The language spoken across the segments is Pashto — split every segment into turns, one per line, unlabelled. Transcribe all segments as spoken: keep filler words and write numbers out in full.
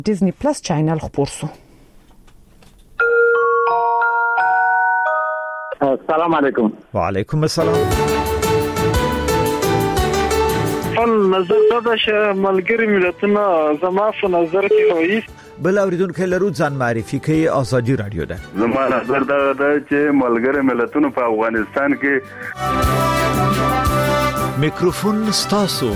ډیزنی پلس چینل خبر شو.
السلام علیکم.
وعلیکم السلام.
خپل نظر دا چې ملګری ملتونه زما په نظر کې وایي
بل اوریدونکو لرو ځان معرفي کوي ازادي رادیو ده.
زما نظر دا ده چې ملګری ملتونه په افغانستان کې
میکروفون ستاسو.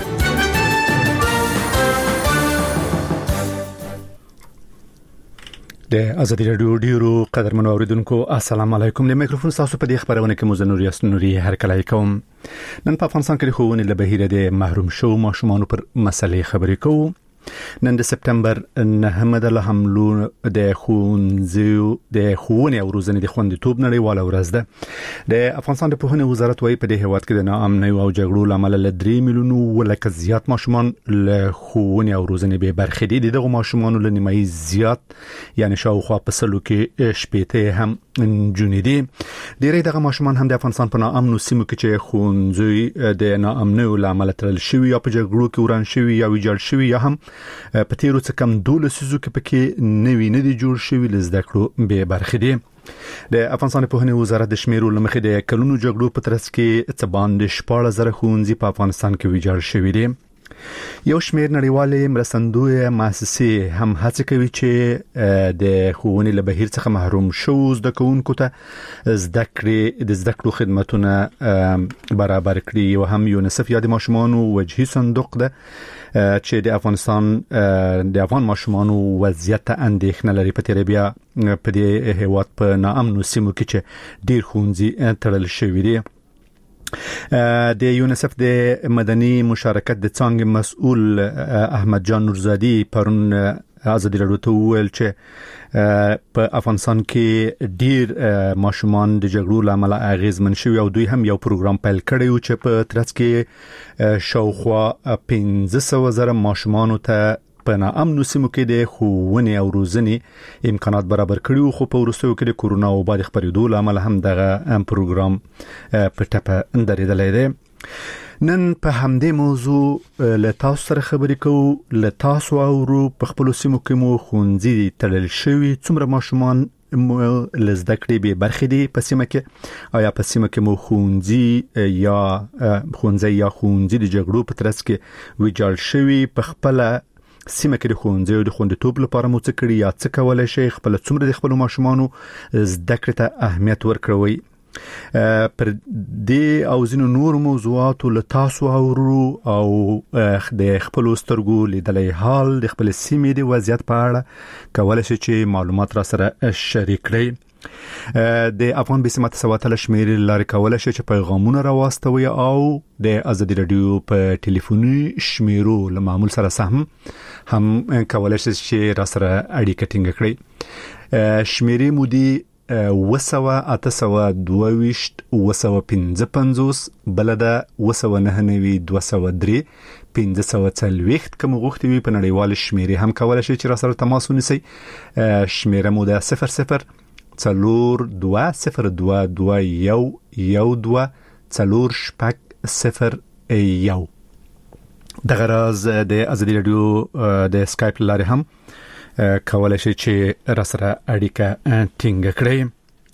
د ازادي رادیو ډیرو قدرمنو اوریدونکو السلام علیکم. د میکروفون تاسو په دې خبرونه کې مزنور یاسنوري هر کله کوم. نن په افغانستان کې خوونه له بهیره د محروم شو ماشومان پر مسلې خبرې کوو. نن د سپتمبر نهمه د حملو د خونځو د خونې او روزنې د خوندیتوب نړیواله ورځ ده. د افغانستان د پوهنې وزارت وايي په دې هیواد کې د ناامنۍ او جګړو لامل له درې میلیونو ولکه زیات ماشومان له خونې او روزنې به برخې دي. دغه ماشومان له نیمایي زیات یعنی شاوخوا په سلو کې شپېته هم جونې دي. ډېری دغه ماشومان هم د افغانستان په ناامنو سیمو کې چې خونځوي د ناامنۍ لامل ترل شوی یا په جګړو کې وران شوی یا ویجاړ شوی یا هم په تیرو څه کم دوله سيزو کې پکې نوی نه دي جوړ شوی لزده کړو به برخې دي. د افغانستان په پوهنې وزارت د شمیرو لمخې د کلونو جګړو په ترڅ کې څه باندې شپږ زره ښوونځي په افغانستان کې ویجاړ شوی دي. یو شمیر نړیوالې مرستندوی مؤسسې هم هڅه کوي چې د ښوونې له بهیر څخه محروم شو زده کوونکو ته زده کړې د زده کړو خدماتونه برابر کړي. او هم یونیسف یا د ماشومانو وجهي صندوق ده چې د افغانستان د افغان ماشومانو وضعیت اندېښنه لري. په تیر بیا په دې هیواد په ناامنو سیمو کې چې ډیر ښوونځي تړل شوي دي. د یونیسف د مدني مشارکت د څنګه مسؤل احمد جان نورزادي پرون ازادي رادیو ته ویل چې په افغانستان کې ډیر ماشومان د جګړو لامل اغیزمن شوي او دوی هم یو پروګرام پیل کړی و چې په ترڅ کې شاوخوا پنځه سوه زره ماشومان ته په ناامنو سیمو کې د ښوونې او روزنې امکانات برابر کړي. خو په وروستیو کې د کورونا وبا د خپرېدو لامل هم دغه پروګرام په ټپه درېدلی دی. نن په همدې موضوع له تاسو سره خبرې کوو. له تاسو اورو په خپلو سیمو کې مو ښوونځي تړل شوي څومره ماشومان لزده کړې به برخې دي په سیمه کې؟ آیا په سیمه کې مو ښوونځي یا ښوونځي یا ښوونځي د جګړو په ترڅ کې ویجاړ شوي؟ په خپله سیمه کې د ښوونځي د خوندیتوب لپاره مو څه کړي یا څه کولای شئ خپل څومره د خپل ماشومانو زده کړې ته اهمیت ورکړئ؟ پر دې او ځینو نور موضوعاتو له تاسو اورو او د خپل سترګو لیدلې حال د خپل سیمې د وضعیت په اړه کولای شئ چې معلومات را سره شریک کړئ. د افغان بسمت سواتل شمیر لارې کولای شي چې پیغامونه راوستوي او د ازادي رادیو په ټلیفوني شمیرو له معمول سره سهم هم کولای شي چې را سره اړیکه ټینګ کړئ. شمیرې مودي وسوه اته سوه دوه ویشت وسوه پنځه پنځوس بلده وسوه نهه نوي دوه سوه درې پنځه سوه څلوېښت کوم غوښتي وي په نړیوال شمیرې هم کولای شي چې را سره تماس ونیسئ. شمیره مو ده صفر صفر څلور دوه صفر دوه دوه یو یو دوه څلور شپږ صفر یو. دغه راز د ازادي رادیو د سکایپ لارې هم کولای شي چې را سره اړیکه ټینګ کړئ.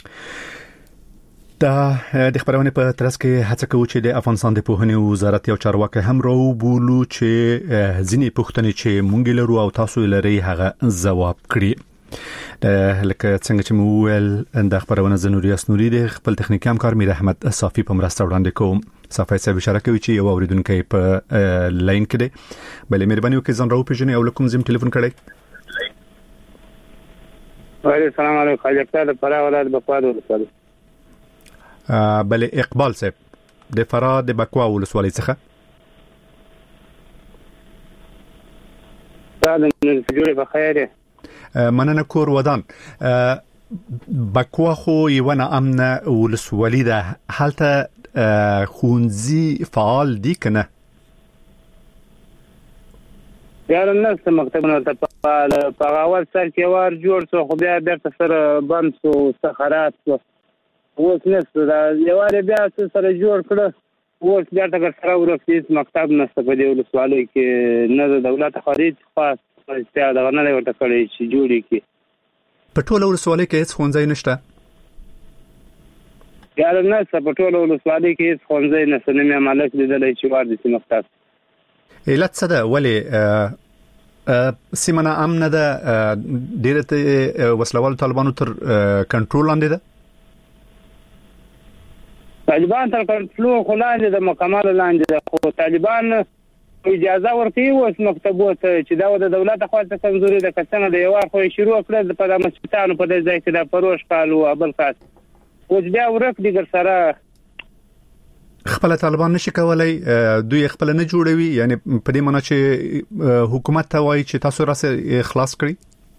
دا د خبرونه په ترڅ کې هڅه کوي چې د افغانستان د پوهنې وزارت یو چارواکي هم راو بولو چې ځینې پوښتنې چې مونږ لرو او تاسو لري هغه ځواب کړي. لکه څنګه چې مو ویل د خبرونه زنوري اسنوري د خپل تخنیکی همکار میر احمد صافي په مرسته وړاندې کوم. صافي صاحب اشاره کوي چې یو اوریدونکو په لاین کې دی. بلې مهرباني وکړئ ځان راو پیژنئ او کوم زم ټلیفون کړئ.
وعلیکم السلام علیکم. خالق د فرا ولایت بقوا ولسوالۍ.
بلې اقبال صاحب د فرا د بقوا ولسوالۍ څخه
دا د جوړې په خیر
مننه کور ودان. بقوا خو یو نه امن ولسوالۍ ده. هلته ښوونځي فعال دي کنه؟
یاره نشته مکتبونه ته په اول سر کې وار جوړ شو خو بیا بیرته سره بند شو سخرات شو. اوس نشته دا یوارې بیا سره جوړ کړه اوس بیا ته سره ورسېد مکتب نشته په دې ولسوالۍ کې نه د دولت خارج خاص استیا دا نه ورته کړی چې جوړی کی
په ټوله ولسوالۍ کې هیڅ ښوونځی نشته
یار نه په ټوله ولسوالۍ کې هیڅ ښوونځی نشته نه مې مالک لیدلای چې وار دي مختار
علت څه ده ولې سیمه امن ده ډیره وسلوال طالبانو تر کنټرول لاندې ده
طالبان تر کنټرول خو لاندې د مکمل لاندې ده خو طالبان اجازه ورکوي اوس مکتبو ته چې دا د دولت خوا ته کمزوري ده کسانه د یو خو شروع کړل په د مسجدانو په ځای کې د پروش کالو ابل خاص اوس بیا ورک دي ګر سره
خپل طالبان نشي کولای دوی خپل نه جوړوي یعنی په دې معنی چې حکومت ته وایي چې تاسو راسه اخلاص کړئ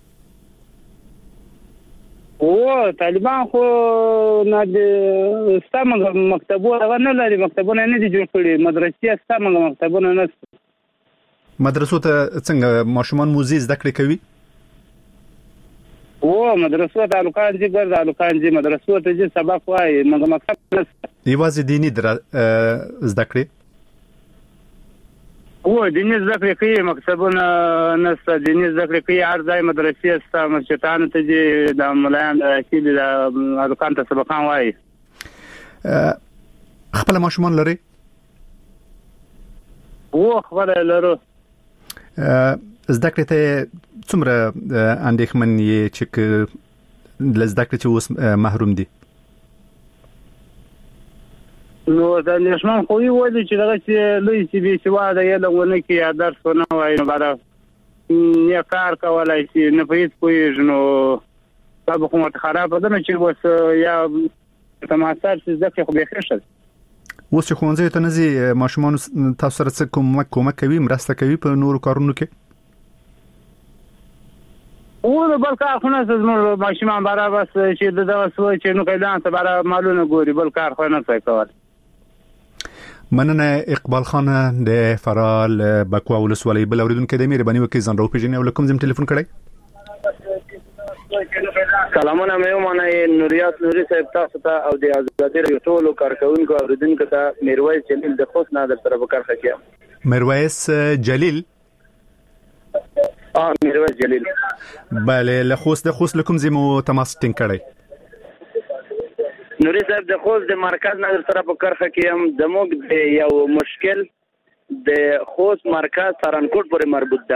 او طالبان خو نه د سمغه مکتبونه نه لري مکتبونه نه دي جوړ کړي مدرسې سمغه مکتبونه نه
مدرسو ته څنګه ماشومان موزي زده کړې کوي
او مدرسو ته الکان دي ګرځ الکان دي مدرسو ته چې سبق وایي مګر مکتب نه
یوازې دیني زده کړې
او دیني زده کړې کوي مکتبونه نسته دیني زده کړې کوي هر ځای مدرسې ستا مسجدانو ته دي د ملایان چې د الکان ته سبقان وایي
خپل ماشومان لري
او خپل لرو
زده کړې ته څومره اندېښمن یې چې زده کړې چې اوس محروم دي
نو دا نشمن خو یې وایي چې دغه چې لوی سی بي سواده یې لغونه کې درس نه وایي نو بعد نه کار کولای شي نه په هیڅ پوهیږي نو تاسو کومه خراب ده چې وس یا تماثال چې ځکه خو به خښه
اوس چې ښوونځي ته نزي ماشومان تاسو سره څه کوم کومک کوي مرسته کوي په نورو کارونو کې
او بل کار خو نه زموږ ماشومان برابر چې دغه سوي چې نو کله ته برابر معلومه ګوري بل کار خو نه څه کوي
مننه اقبال خان د فرال بکوا ولسوالۍ بل اوریدونکو د مهرباني وکړئ ځان راو پیژنې او کوم زم ټلیفون کړئ
سلامونه مې ومنه نوریات نوري صاحب تاسو ته او د آزادۍ رادیو ټولو کارکونکو اوریدونکو ته میرویس جلیل د خوست نادر طرف کارخه کې
میرویس جلیل
اه میرویس جلیل
بله له خوست د خوست لکم زمو تماس ټینګ کړئ
نوري صاحب د خوست د مرکز نظر سره په کرخه کې هم د موږ د یو مشکل د خوست مرکز سرانکوټ پورې مربوط ده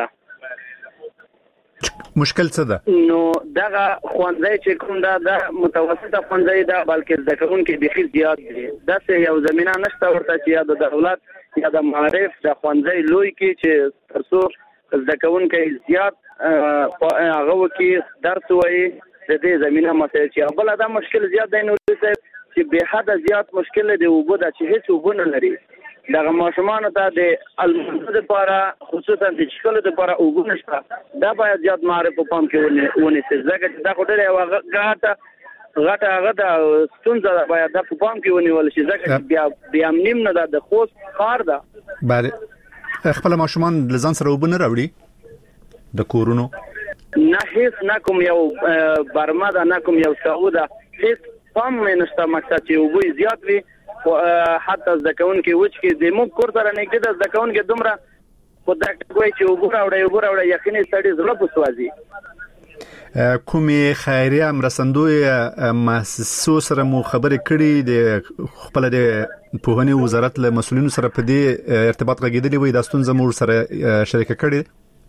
مشکل څه ده
نو دغه خوانځي چې کوم دا د متوسطه خوانځي ده بلکې ځکهون کې بخي زیات دي دا یو زمينه نشته ورته چې یا د دولت یا د معارف د خوانځي لوی کې چې ترڅو ځکهون کې زیات هغه کې درس وایي د دې زمينه مسایل چې بل دا مشکل زیات دی نو چې به حد زیات مشکل دی او بده چې هیڅ وبونه لري دغه ماشومان ته د المنځ لپاره خصوصا د شکل لپاره وګونه شته دا باید زیات معرفت په پام کې ونی څه ځکه چې دا خو ډېر غاټه غاټه هغه د ستونزه باید د په پام کې ونیول شي ځکه بیا بیا نیم نه د خوست خار ده
بله خپل ماشومان لزان سره وبونه راوړي د کورونو
نه هیڅ نه کوم یو برما ده نه کوم یو سعوده هیڅ پام نشته مقصد چې وبوي زیات وي حتی ځکهون کې وچ کې د مو کور سره نه کېده ځکهون کې دومره خدای کوی چې وګوره وړي وګوره یقیني سړي زړه پسوازي
کومې خیریه مرسندوی مؤسسو سره مو خبرې کړې د خپل د پوهنې وزارت له مسولینو سره په دې ارتباط غږیدلې وي د ستونزې مو سره شریک کړې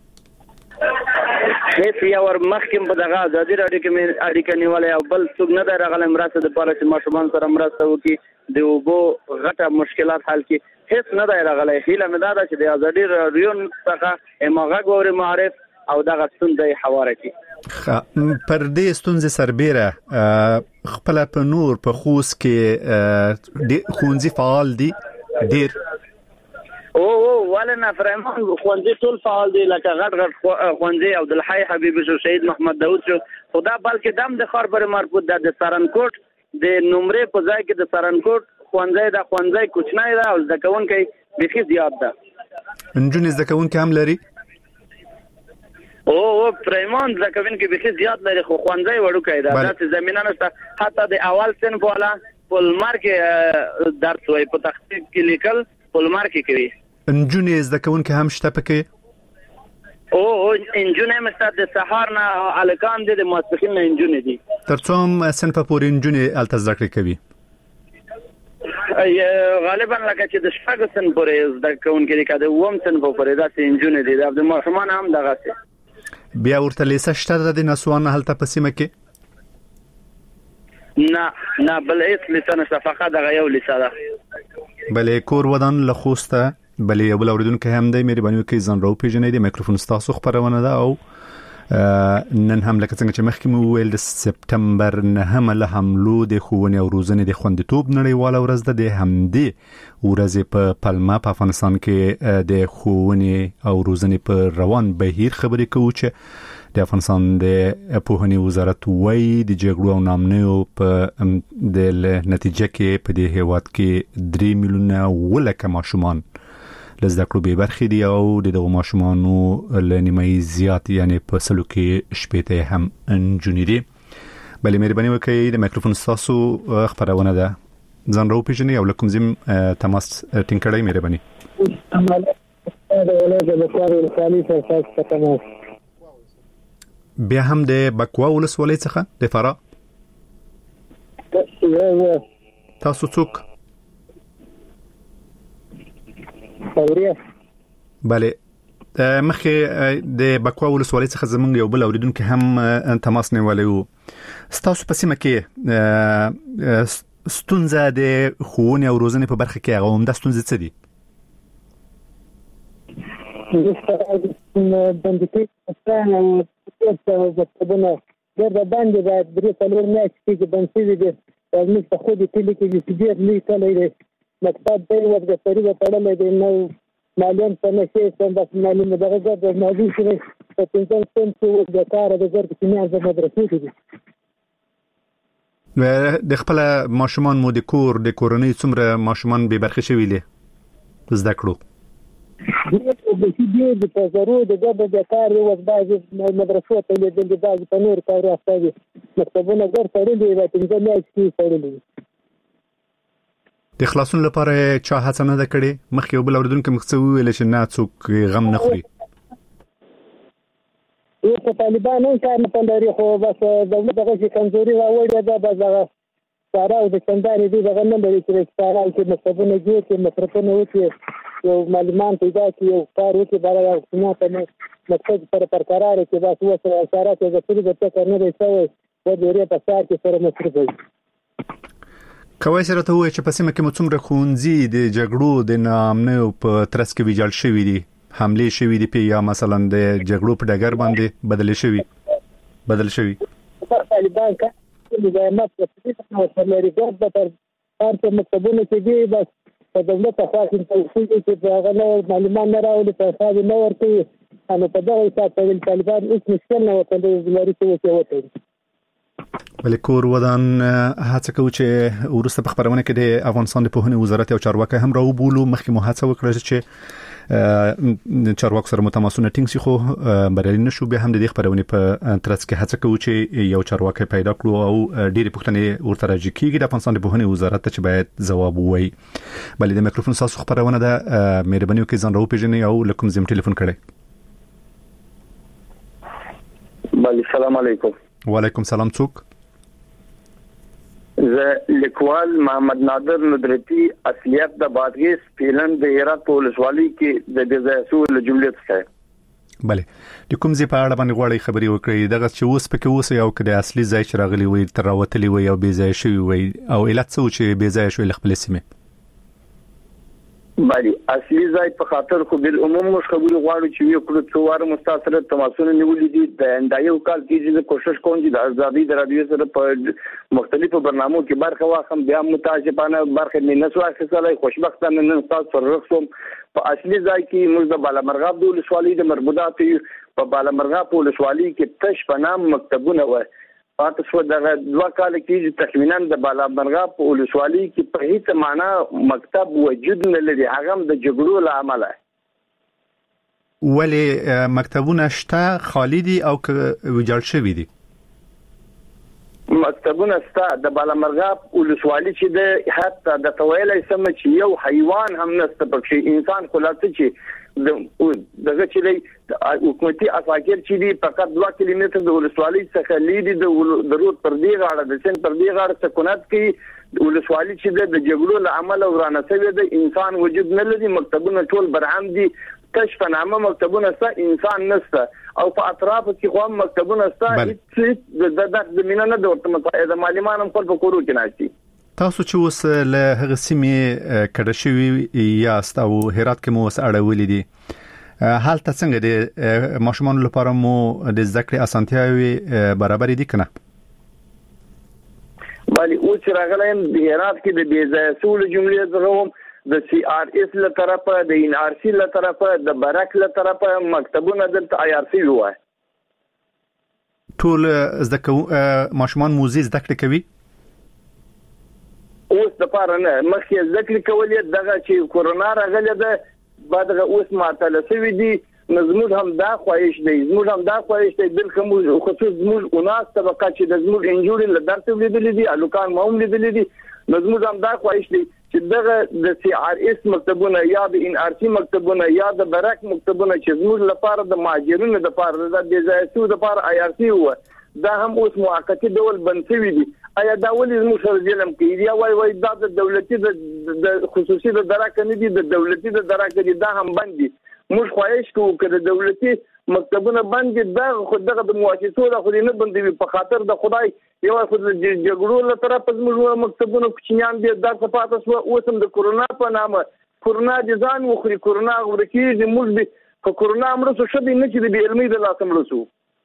هیڅ یو ور مخکې په دغه ازادي راډیو کې اړیکه نیولې او بل څوک نه درغله مرسته د پاره چې ماشومان سره مرسته وکړي د وبو غټه مشکلات حل کړي هیڅ نه درغله هیله مې دا چې د ازادي راډیو څخه امغه غوړي معرف او دغه ستونزې حواله کړي
پر دې ستونزې سربېره خپل په نور په خوست کې خونځي فعال دي ډیر
او او ولنا فرمان خوندې ټول فعال دي لکه غټ غټ خوندې عبدالحی حبیبی شو شهید محمد داوود شو خدا بلکې دم د خار پر مربوط ده د سرانکوټ د نمرې په ځای کې د سرانکوټ خوندې د خوندې کوچنۍ ده او ځکهون کې بخي زیات ده
انجونې ځکهون کې هم لري
او او پرېمان ځکهون کې بخي زیات لري خو خوندې وړو کې ده د زمينه نشته حتی د اول سن بولا پولمر کې درس وای په تخصیص کې لیکل پولمر کې کوي
انجونې زکهون کې هم شته پکې
او انجونه مستد د سهار نه الکان دي د ماسپخین نه انجونه دي
ترڅوم صنف پورې انجونه الته زده کړې کوي
غالبا لکه چې د شپږ سن پورې زده کوونکي دي کده ووم سن پورې داسې انجونه دي د ماشومان هم دغه څه
بیا ورته لیسه شته د نسوان هلته په سیمه کې
نه نه بل هیڅ لیسه نشته فقط دغه یو لیسه ده
بلې کور ودان لخوسته بلې یو بل اوریدونکو هم د مهرباني کوي ځان راو پیژنې د میکروفون تاسو خبرونه ده او نن هم لکه څنګه چې مخکې مو ویل د سپتمبر نه هم له حملو د خوونې او روزنې د خوندیتوب نړیواله ورځ ده د همدې ورځې په پلمه په افغانستان کې د خوونې او روزنې په روان بهیر خبرې کوو چې د افغانستان د پوهنې وزارت وایي د جګړو او نامنیو په د نتیجه کې په دې هیواد کې درې میلیونه ولکه ماشومان لزده کړو به برخې دي او د دغه ماشومانو لنیمای زیات یعنی په سلو کې شپېته هم انجونی دي بلې مهرباني وکړئ د میکروفون تاسو خبرونه ده ځان راو پیژنئ او لکم زم تماس ټینګ کړئ مهرباني بیا هم د بکوا ولسوالۍ څخه د فرا تاسو څوک
اوریا
بله مخکې د بکوا ولسوالۍ څخه زمونږ یو بل اوریدونکو هم تماس نیولی و ستاسو په سیمه کې ستونزه د ښوونې او روزنې په برخه کې هغه عمده ستونزې څه دي؟
بندیتي ستانه مکتبونه ډېر د باندې باید درې څلور میاشتې کې بند شوي دي موږ په خو دې کلي کې چې ډېر لوی کلی دی مکتب دی ورته سړي به تړلی دی نو معلم څه نه شي څه بس معلم دغه ګرد ماضي شوی په پنځم صنف کې د کاره د ګرد کې میاشت د مدرسې کې دي
د خپل ماشومان مو د کور د کورنۍ څومره ماشومان به برخه شوي دي زده کړو
د دې د تزرو د ګرد د کار یو بعض مدرسو ته د بعض په نور کار راځي مکتبونه ګرد تړلي وي پنځم میاشتې تړلي
د خلاصون لپاره چا هڅه نه کړې مخکې یو بل اوریدونکو مخ څه ویل چې نه څوک غم نه خوري
یو په طالبانو کار نه پندري خو بس دولت دغه کمزوري راوړي دا به دغه سارا او د چندانې دی دغه نه لري چې سارا چې مصرفونه جوړ کړي مصرفونه وکړي یو معلومان پیدا کړي یو کار وکړي برابر حکومت نه مقصد پر برقرار کې بس وسره سارا چې د څه د څه نه دی شوی و د ری په سار کې سره مصرف وي
کوي سره ته وایي چې په سیمه کې مو څومره ښوونځي د جګړو د نامنیو په ترڅ کې ویجاړ شوي دي حمله شوي دي په یا مثلا د جګړو په ډګر باندې بدل شوي بدل شوي
طالبان کا د زعامت په څیر په لري ګرځي په هر څه مکتبونه کې دي بس په دولت خاص توصیه چې هغه معلومات نه راوړي په خاص نه ورته نو په دغه حساب په طالبان هیڅ مشکل نه وته د لري څه وته
بلې کور ودان هڅه کوي چې ورسته په خبرونه کې د افغانستان د پوهنې وزارت او چارواکي هم راوبولو مخکې مو هڅه وکړه چې چارواکو سره متماسونه ټینګ شي خو بریالي نشو به هم د دې خبرونه په ترڅ کې هڅه کوي چې یو چارواکي پیدا کړو او ډېری پوښتنې ورته راځي کېږي د افغانستان د پوهنې وزارت ته چې باید ځواب ووایي بلې د میکروفون تاسو خبرونه ده مهرباني وکړئ ځان راوپېژنئ او لکم زم ټلیفون کړئ
بله السلام علیکم
وعلیکم سلام څوک
زه لیکوال محمد نادر ندرتی اصلیت د بادغیس پیلن د هرات ولسوالۍ کې د دزاسو له جملې څخه
بله د کوم ځای په اړه باندې غواړي خبري وکړي دغه چې اوس پکې اوس یو کده اصلي ځای چې راغلي وي تر راوتلی وي او بي ځای شوی وي او علت څه چې بي ځای شوی خپل سیمه
بله اصلي ځای په خاطر خو بل عموم مش خبري غواړي چې یو کړو څوار مستاسره تماسونه نیولې دي د اندایو کال کې چې کوشش کوم چې د ازادي د رادیو سره په مختلفو برنامو کې برخه واخم بیا متاسفانه برخه نه نسو اخیستلای خوشبختانه نن تاسو فرغسوم په اصلي ځای کې موږ د بالامرغاب د ولسوالۍ د مربوطات په بالامرغاب ولسوالۍ کې تش په نام مکتبونه و پاتې شو دغه دوه کال کې تقریبا د بالامرغاب ولسوالۍ کې په هیڅ معنا مکتب وجود نه لري هغه د جګړو له امله
ولی مکتبونه شته خالی دي او ویجاړ شوي دي
مکتبونه شته د بالامرغاب ولسوالۍ چې د حتی د تویلې سم چې یو حیوان هم نشته پکې انسان خلاص چې دغه چې حکومتي عساکر چې دي فقط دوه کیلومتر د ولسوالۍ څخه لیدي د روډ پر دی غاړه د سن پر دی غاړه سکونت کې ولسوالۍ چې د جګړو له امله ورانه شوې ده انسان وجود نه لري مکتبونه ټول برهم دي کشف نامه مکتبونه ستا انسان نشته او په اطراف کې خو هم مکتبونه ستا هیڅ د زمينه نه د د معلمان هم خپل په کورو کې ناشتي
تاسو چې اوس له هغه سیمې کډه شوی یاست او هرات کې مو اوس اړولې دي حالت څنګه دي ماشومان لپاره مو د ذکر اسانتیاوي برابر دي کنه
بلی اوس راغلایم د هرات کې د بیزای سول جملې زغوم د سی آر اس له طرفه د ان آر سی له طرفه د برک له طرفه مکتبونه د آی آر سی وای
ټول زکو ماشومان موزي ذکر کوي
اوس د پاره نه مخکې ذکر کولې دغه چې کورونا راغله ده بعدغه اوس معطل شوی دي نظمود هم دا خواهش دی زموږ هم دا خواهش دی بل کوم خصوص زموږ اوناس طبقه چې د زموږ انجوري له درته لیدلې دي الوکان مهم لیدلې دي نظمود هم دا خواهش دی چې دغه د سی آر اس مکتبونه یا د ان آر سی مکتبونه یا د برک مکتبونه چې زموږ لپاره د مهاجرینو لپاره د بیزایسو لپاره آی آر سی و دا هم اوس موقتی ډول بنسوي دي ایا دا ولې موږ سره ظلم کوي یا وای وای دا د دولتي د خصوصي د دراکه نه دي د دولتي د دراکه دي دا هم باندې موږ خواهش کوو چې د دولتي مکتبونه باندې دا خو دغه د مؤسسو د خو نه باندې په خاطر د خدای یو خو د جګړو له طرفه موږ مکتبونه کوچنیان دي دا څه پاتې شو اوس هم د کورونا په نامه کورونا د ځان وخوري کورونا ورکی د موږ په کورونا امر شو دي نه چې د علمي د لاسم رسو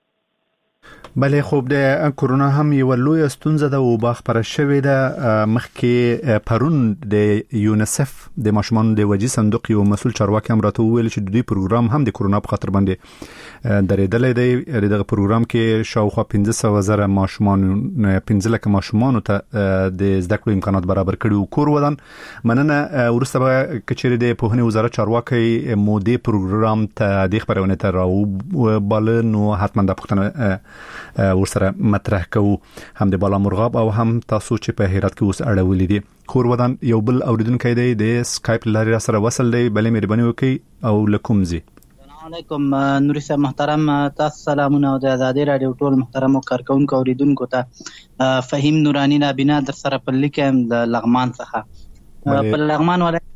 بلې خوب د کورونا هم یو لوی ستونزه ده او باخبره شوې ده مخکې پرون د یونیسف د ماشومان د وجې صندوق یو مسول چارواکي هم راته ویل چې د دې پروګرام هم د کورونا په خاطر باندې درېدلې دی دغه پروګرام کې شاوخوا پنځه سوه زره ماشومان پنځه لک ماشومان ته د زده کړو امکانات برابر کړي او کور ودان مننه ورسته به کچېره د پوهنې وزارت چارواکي مو د پروګرام ته د خبرونه ته راو بالنو حتما د پښتنه ورسره مطرح کوو هم د بالا مرغاب او هم تاسو چې په هرات کې اوس اړولې دي کور ودان یو بل اوریدونکو دی د سکایپ لاري سره وصل دی بلې مهرباني وکړئ او لکم زی
السلام علیکم نوري صاحب محترم تاسو سلامونه او د آزادي رادیو ټول محترم کارکونکو اوریدونکو ته فهیم نورانی نابینا در سره په لیکم د لغمان څخه په لغمان ولایت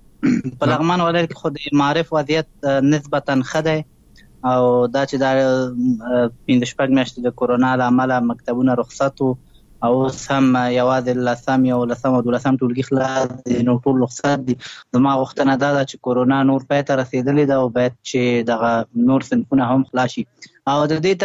کې په لغمان ولایت کې خو د معرف وضعیت نسبتا خده او دا چې دا پنځه شپږ میاشتې د کورونا له امله مکتبونه رخصت او هم یوازې لسم یو لسم او دولسم ټولګي خلاص دي نو ټول رخصت دي زما غوښتنه دا ده چې کورونا نور پای ته رسېدلې ده او باید چې دغه نور صنفونه هم خلاص شي او د دې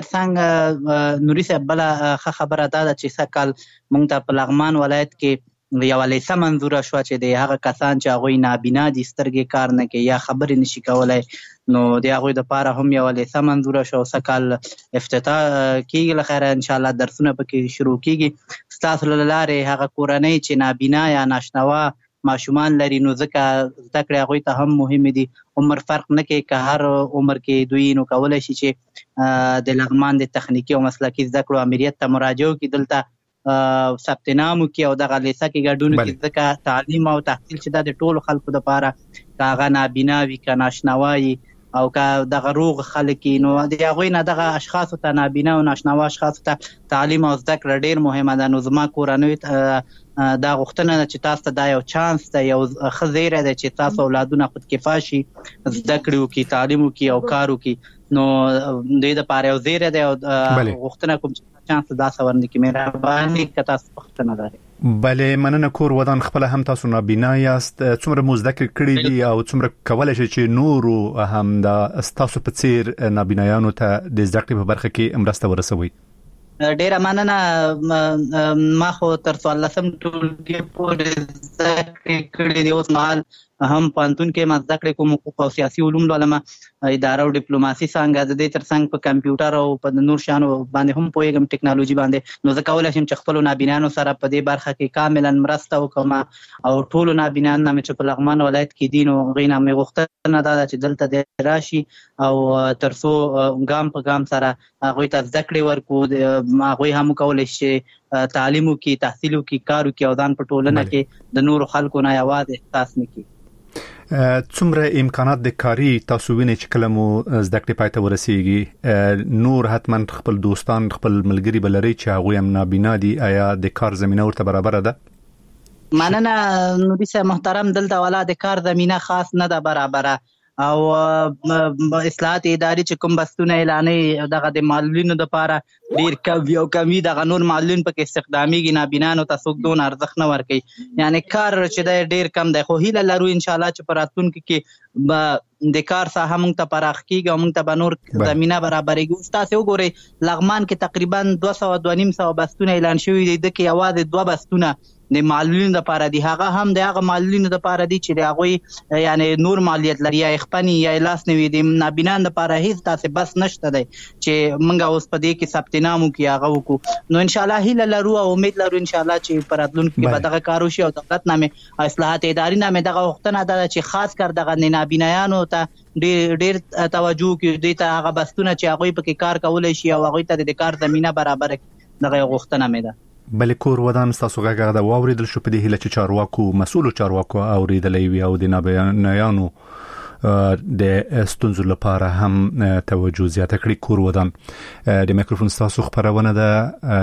ترڅنګ نوري صاحب بله ښه خبره دا ده چې سږ کال موږ ته په لغمان ولایت کې یوه لیسه منظوره شوه چې د هغه کسان چې هغوی نابینا دي سترګې کار نه کوي یا خبرې نشي کولی نو د هغوی دپاره هم یوه لیسه منظوره شوه او سږ کال افتتاح کېږي له خیره انشاءالله درسونه پکې شروع کېږي ستاسو له لارې هغه کورنۍ چې نابینا یا ناشنوا ماشومان لري نو ځکه زده کړې هغوی ته هم مهمې دي عمر فرق نه کوي که هر عمر کې دوی نو کولی شي چې د لغمان د تخنیکي او مسلکي زده کړو امریت ته مراجعه وکړي دلته ثبت نام وکړي او دغه لیسه کې ګډون وکړي ځکه تعلیم او تحصیل چې دا د ټولو خلکو دپاره که هغه نابینا وي که ناشنوا وي او که دغه روغ خلک نو د هغوی نه دغه اشخاصو ته نابینا او ناشنوا اشخاصو ته تعلیم او زده کړه ډېر مهمه ده نو زما کورنۍ دا غوښتنه ده چې تاسو ته دا یو چانس ده یو ښه زیری ده چې تاسو اولادونه خودکفا شي زده کړې وکړي تعلیم وکړي او کار وکړي نو دوی دپاره یو زیری دی او غوښتنه کوم چې چانس دا سورنه کې مهرباني که تاسو پوښتنه لرئ
بلې مننه کور ودان خپله هم تاسو نابینا یاست څومره مو زده کړي دي او څومره کولی شئ چې نورو هم د ستاسو په څیر نابینایانو ته د زده کړې په برخه کې مرسته ورسوئ
ډیره مننه ما خو تر څوارلسم ټولګي پورې زده کړې کړې دي اوس مهال هم پوهنتون کې ما زده کړې کوم حقوق او سیاسي علوم لولم اداره او ډیپلوماسي څانګه د دې ترڅنګ په کمپیوټر او په نور شیانو باندې هم پوهېږم ټکنالوژي باندې نو زه کولی شم چې خپلو نابینانو سره په دې برخه کې کاملا مرسته وکړم او ټولو نابینانو نه مې چې په لغمان ولایت کې دي نو هغوی نه مې غوښتنه دا ده چې دلته دی راشي او تر څو ګام په ګام سره هغوی ته زده کړې ورکړو هغوی هم وکولی شي تعلیم وکړي تحصیل وکړي کار وکړي او ځان په ټولنه کې د نورو خلکو نه یوازې احساس نه کړي
څومره امکانات د کاری تاسو وینئ چې کله مو زده کړې پای ته ورسیږي نور حتما خپل دوستان خپل ملګري بلري چې هغه هم نابینا دي آیا د کار زمينه ورته برابر ده؟
مننه نوري صاحب محترم دلته والا د کار زمينه خاص نه ده برابره او اصلاحات اداري چې کوم بستونه اعلانې دغه د معلولینو لپاره ډیر کم یو کمی دغه نور معلولین په استخداميږي نابینانو ته څوک دون ارزښت نه ورکوي یعنی کار چې د ډیر کم دی خو هیله لرو ان شاء الله چې په راتلونکي کې د کار ساحه موږ ته پراخ کیږي او موږ ته به نور زمينه برابرېږي. تاسو وګورئ لغمان کې تقریبا دوه سوه دوه نیم سوه بستونه اعلان شوي دي د کې یوازې دوه بستونه د معلولینو لپاره دي هغه هم د هغه معلولینو لپاره دي چې د هغوی یعنی نور مالیت لري یا خپنی یا لاس نوي دي نابینان لپاره هیڅ تاسو بس نشته دی چې موږ اوس په دې کې ثبت نام وکړو هغه وکړو نو ان شاء الله هیله لرو او امید لرو ان شاء الله چې په راتلونکي کې به دغه کار وشي او دولت نامه اصلاحات اداري نامه دغه وختونه ده چې خاص کر دغه نابینایانو ته ډیر ډیر توجه کوي د ته هغه بستونه چې هغه په کې کار کولای شي او هغه ته د کار زمينه برابر دغه وختونه مې ده.
بلې کور ودان تاسو غږ د واوریدل شو په دې هله چې چارواکو مسؤل چارواکو اوریدلې وی او د نابینایانو د ستونزو لپاره هم توجه زیاته کړې. کور ودان د میکروفون تاسو خبرونه ده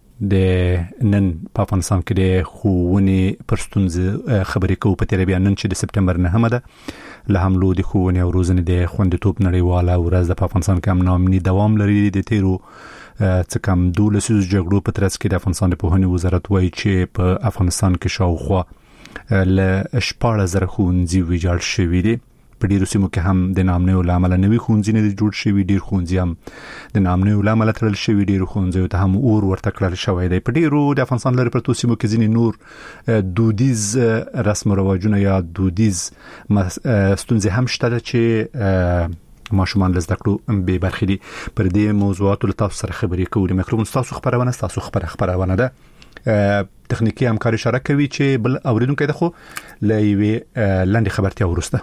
د نن په افغانستان کې د خوونې پر ستونزې خبرې کوو په تیر بیا نن چې د سپټمبر نه ده له حملو د خوونې او روزنې د خوندیتوب نړیواله ورځ د افغانستان کې امنامني دوام لري د تیرو څه کم دولسیزو جګړو په ترڅ کې د افغانستان د پوهنې وزارت وایي چې په افغانستان کې شاوخوا له شپاړس زره ښوونځي ویجاړ شوي دي. په ډیرو سیمو کې هم د ناامنیو له امله نوي ښوونځي نه دي جوړ شوي ډیر ښوونځي هم د ناامنیو له امله تړل شوي ډیرو ښوونځیو ته هم اور ورته کړل شوی دی. په ډیرو د افغانستان لرې پرتو سیمو کې ځینې نور دودیز رسم و رواجونه یا دودیز ستونزې هم شته چې ماشومان له زده کړو به برخې دي. پر دې موضوعاتو له تاسو سره خبرې کوو. د میکروفون تاسو خبرونه تاسو خبره خبرونه ده تخنیکی همکاري اشاره کوي چې بل اوریدونکو ده خو له یوې لاندې خبرتیا ورسته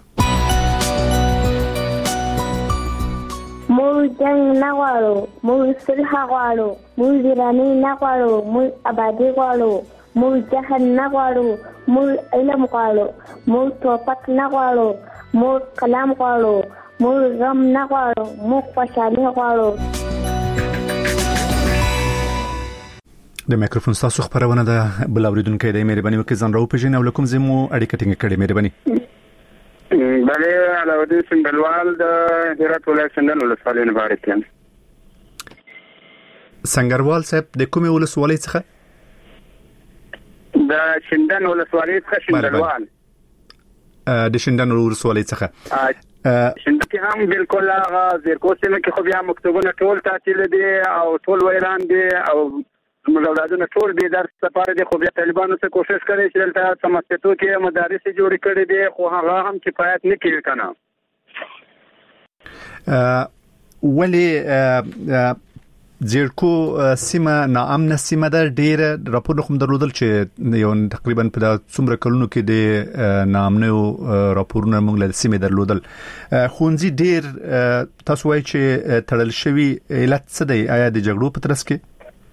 موږ جنگ نه غواړو موږ صلح غواړو موږ ویراني نه غواړو موږ آبادي غواړو موږ جهل نه غواړو موږ علم غواړو موږ توپک نه غواړو موږ کلام غواړو موږ غم نه غواړو موږ خوشحالي غواړو.
د میکروفون تاسو خبرونه ده بل اوریدونکو د مهرباني وکړئ ځان راو پېژنئ او لکم زمو اړیکه ټینګه کړئ مهرباني.
بله علاوالدین سنگلوال د هرات ولایت شندن ولسوالۍ نه بارک یم.
سنگروال صاحب د کومې ولسوالۍ څخه؟
د شندن ولسوالۍ څخه شندلوال
د شندن ولسوالۍ څخه
شندن کې هم بالکل هغه زیرکو سیمه کې خو بیا مکتوبونه ټول تعطیل دي او ټول ویران دي او مولودانو ټول به درس لپاره دي خو بیا طالبانو څخه کوشش کوي چې دلته سمستو کې مدارس جوړ کړي دي خو هغه هم کفایت نه کوي کنه.
ولی زیرکو سیمه ناامنه سیمه ده ډیر راپور کوم درلودل چې یو تقریبا په څومره کلونو کې د ناامنه راپورونه موږ له سیمه درلودل خونځي ډیر تاسو وایي چې تړل شوی علت څه دی آیا د جګړو په ترڅ کې؟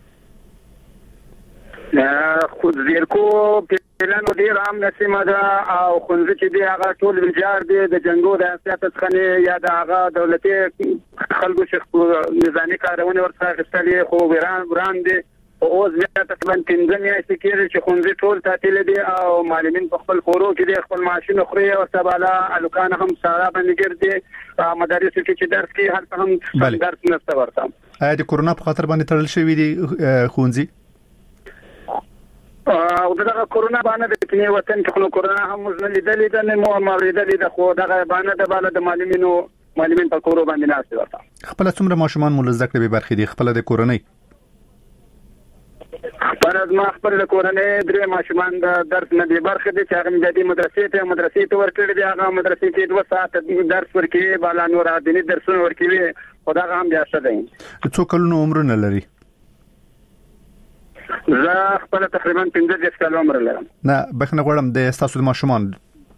خو زیرکو پلان ډیر عام نسیمه ده او خونځي چې دی هغه ټول ویجاړ دي د جنگو د سیاست خنه یا د هغه دولتي خلکو شخص نظامی کارونه ورڅخه غستلې خو وران وران دي او اوس بیا تقریبا پنځه میاشتې کېږي چې خونځي ټول تعطیل دي او معلمین په خپل کورو کې د خپل معاشونه خوري او سباله الکان هم سارا باندې ګرځي مدارس کې چې درس کې هلته هم درس نشته ورته.
آیا د کورونا په خاطر باندې تړل شوی دي خونځي؟
او دغه کورونا باندې د کینې وطن کې خلک کورونا هم مزنه لیدلې ده نه مو اوریدلې ده خو دغه باندې د بالا د معلمینو معلمین په کورو باندې ناشته ورته.
خپل څومره ماشومان مول زده کړې به برخې دي خپل د کورونی؟
خپل از ما خپل د کورونی درې ماشومان د درس نه دی برخې دي چې هغه مجدي مدرسې ته مدرسې ته ورکړي دي هغه مدرسې کې دوه ساعت درس ورکړي بالا نور عادي درسونه ورکړي خو دا هم بیا څه دی.
څو کلونو عمر نه لري؟
زه خپل تقریبا پنځه دیرش کاله عمر لرم.
نه بخنه غواړم د تاسو د ماشومان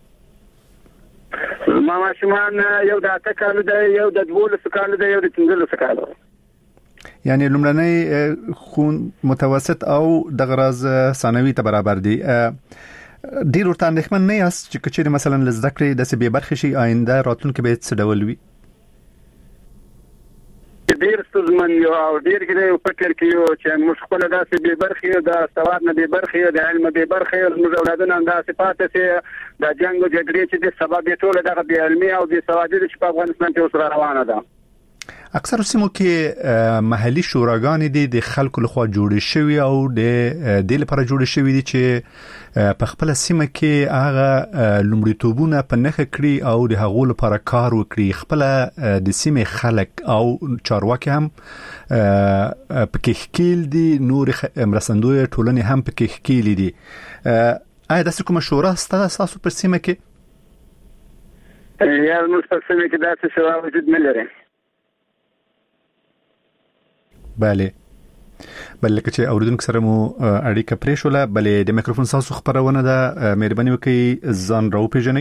ما ماشومان یو د اته کاله ده یو د دولس کاله ده یو د پنځلس کاله.
یعنی لومړنۍ خون متوسط او د غراز ثانوي ته برابر دي. ډیر ورته اندېښمن نه یاست چې کچېره مثلا لزده کړې د سبي برخه شي آینده راتلونکي به څه ډول وي؟
ډیر ستونزمن یو او ډیر کې فکر کوي چې موږ خپل داسې به برخه د سواد نه به برخه د علم به برخه موږ اولادونه د صفات سي د جنگ او جګړې چې د سبب ټول دغه به علمي او د سوادي چې په افغانستان کې اوس روانه ده.
اکثر سیمو کې محلي شوراګانې دي د خلکو لخوا جوړې شوی او د د لپاره جوړې شوی دي چې په خپل سیمه کې هغه لومړیتوبونه په نخښه کړی او د هغو لپاره کار وکړي. خپل د سیمه خلک او چارواکي هم پکې ښکیل دي، نور مرستندوی ټولنې هم پکې ښکیل دي. آیا داسې کومه شورا ستاسو په سیمه کې؟
یا موږ په سیمه کې داسې شورا وجود نه لري.
بله بلکې چې اوریدونکو سره مو اړیکه پرې شوله. بلې د میکروفون تاسو خبرونه ده، مهرباني وکړئ ځان راو پیژنئ.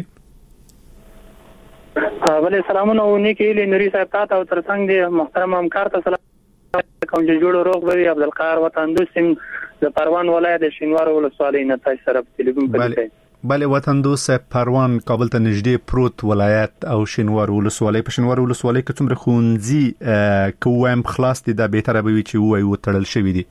بله سلامونه ونیکي له نوري صاحب تاسو او ترڅنګ دي محترم همکار ته سلام کوم چې جوړ روغ وي عبدالقاهر وطن دوسم د پروان ولایت د شینوار ولسوالۍ نه تاسو سره په ټلیفون پدې.
بله وطن دوست پروان کابل ته نږدې پروت ولایت او شینوار ولسوالۍ. په شینوار ولسوالۍ کې څومره ښوونځي کوم خلاص دي دا به تر به وي چې وای وتړل شوی دي؟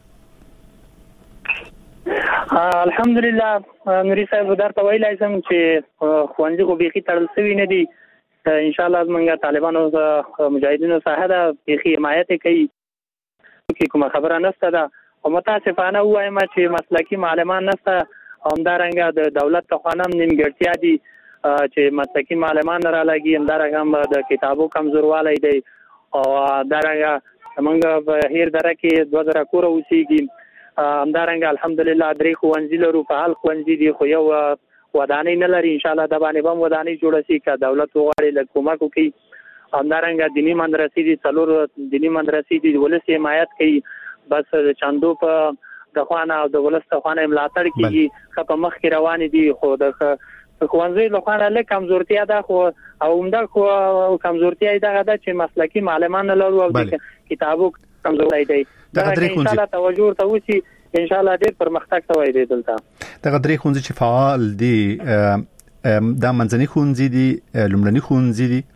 الحمدلله نوري صاحب درته ویلای سم چې ښوونځي خو بيخي تړل شوی نه دي. ان شاء الله موږ طالبانو مجاهدینو سره دا بيخي حمایت کوي کې کومه خبره نشته ده او متاسفانه وایم چې مسلکی معلمان نشته. همدارنګه د دولت تخوانم نیمګړتیا دي چې مسلکی معلمان را لګي، همدارنګه هم د کتابو کمزوروالی دی او همدارنګه موږ په هیر دره کې دوه زره کور اوسېږي. همدارنګه الحمدلله درې ښوونځي لرو، په حال ښوونځي دي خو یو ودانۍ نه لري. ان شاء الله د باندې بم ودانۍ جوړه شي که دولت وغواړي له کومک وکړي. همدارنګه دینی مدرسې دي، څلور دینی مدرسې دي، ولس حمایت کوي. بس چاندو په د خوانه او د ولست خوانه ملاتړ کیږي، په مخ کې روان دي. خو د ښوونځي له خوانه له کمزورتیا ده خو او همدا خو کمزورتیا دغه ده چې مسلکی معلمان لرو او د کتابو کمزوري دی. دا ان شاء الله توجه ته وسی ان شاء الله ډېر پرمختګ ته وایي دلته.
دغه درې ښوونځي چې فعال دي دا منځني ښوونځي دي، لومړني ښوونځي دي؟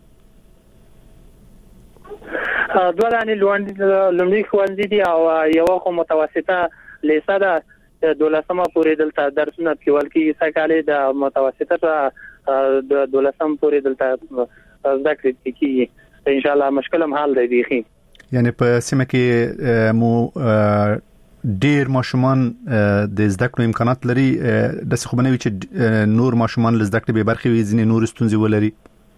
دوه دانې لومړني ښوونځي دي او یو خو متوسطه لیسه ده دولسمه پورې دلته درسونه کول کېږي. سکاله د متوسطه د دولسم پورې دلته زده کړې کېږي. ان شاء الله مشکل هم حل دی بيخي.
یعنی په سیمه کې مو ډیر ماشومان د زده کړو امکانات لري، د څه خو بنوي چې نور ماشومان له زده کړې به برخه وي، ځینې نور ستونزې ولري؟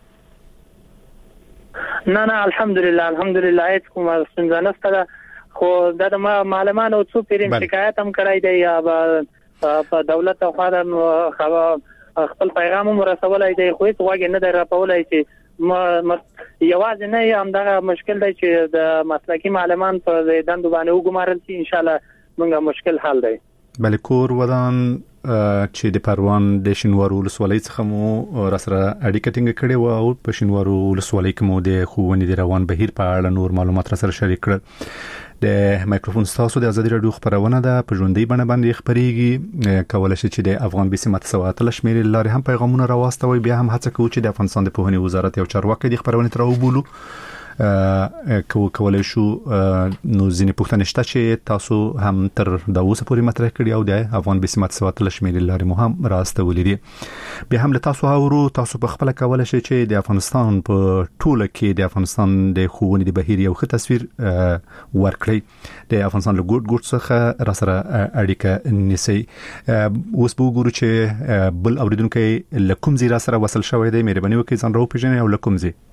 نه نه الحمدلله الحمدلله هیڅ کومه ستونزه نشته. خو دا د معلمانو څو پیرین شکایت هم کړای دی یا په دولت او خاطر خپل پیغام هم رسولای دی خو هیڅ واګ نه دی راپولای چې یوازې نه هم دا مشکل دی چې د مسلکی معلمان په دندو باندې وګمارل شي. ان شاء الله موږ مشکل حل دی.
بل کور ودان چې د پروان د شینوار ولسوالۍ څخه مو را سره اړیکه ټینګه کړې و او په شینوار ولسوالۍ کې مو د ښوونې د روان بهیر په اړه نور معلومات را سره شریک کړل. د مایکروفون تاسو د ازادي رادیو خبرونه ده په ژوندۍ بڼه باندې خبريږي. کولای شئ چې د افغان بي سي متسوات لشمیر لارې هم پیغامونه راوستوي. بیا هم هڅه کوو چې د افغانستان د پوهنې وزارت یو چارواکي د خبرونه تر وبولو کو کولای شو نو ځینې پوښتنې شته چې تاسو هم تر دا اوسه پورې مطرح کړی او د افغان بي سي متسوات لشمیر لارې مو هم راستولې دي. بیا هم له تاسو اورو تاسو په خپل کولای شئ چې د افغانستان په ټوله کې د افغانستان د ښوونې د بهیر یو ښه تصویر ورکړي. د افغانستان له ګوټ ګوټ څخه را سره اړیکه نیسي. اوس به وګورو چې بل اوریدونکو له کوم ځای را سره وصل شوی دی. مهرباني وکړئ ځان راو پیژنئ او له کوم ځای؟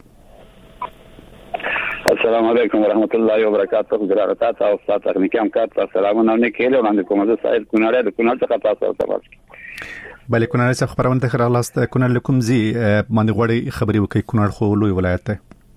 السلام علیکم ورحمت الله وبرکاته. ګرانه تاسو او تاسو تخنیکی همکار تاسو سلامونه نه کېله وړاندې کوم زه سعید کونړ د کونړ څخه تاسو ته
بلې کونړ څخه خبرونه ته رالاست. کونړ لکم زی باندې غوړي خبري وکي. کونړ خو لوی ولایت دی.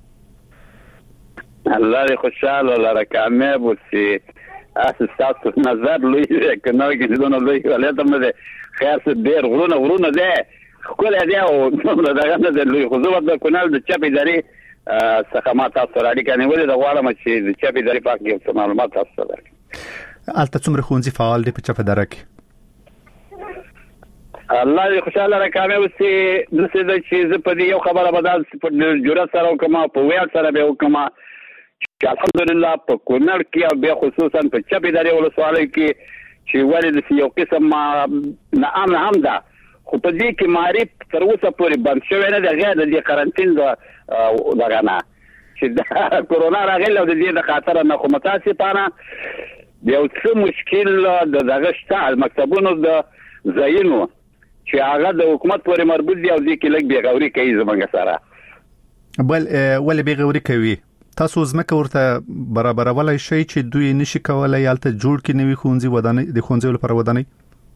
الله دې خوشاله لاره کامیاب وسی. اساس تاسو نظر لوی کونړ کې دونه لوی ولایت هم ده. خیر څه ډیر غرونه غرونه ده خپل دی او دغه نه لوی خو زه د کونړ د چپی دري څخه ما تاسو را اړیکه نیولې د غواړم چې د چپی درې پاک یو څه معلومات تاسو درکړم.
البته څومره ښوونځي فعال دي په چپی دره کې؟
الله دې خوشاله را کامیاب شي. د څه د چې زه په دې یو خبره بدل په جرأت سره وکم په ویاړ سره به وکم چې الحمدلله په کونړ کې او به خصوصا په چپې درې ولسوالۍ کې چې ولې د یو قسم نه امن هم ده خو په دې کې معرف تر اوسه پورې بند شوی نه دی غیر د قرنټین د دغه نه چې د کورونا راغلی او د دې د خاطر نه خو متاسفانه یو څه مشکل د دغه شته مکتبونو د ځایونو چې هغه د حکومت پورې مربوط دي او ځکه لږ بیغوري کوي زمونږ سره.
بل ولې بیغوري کوي؟ تاسو زمکه ورته برابرولای شي چې دوی نشي کولای یالته جوړ کې نوي خونځي ودانې د خونځي لپاره ودانې؟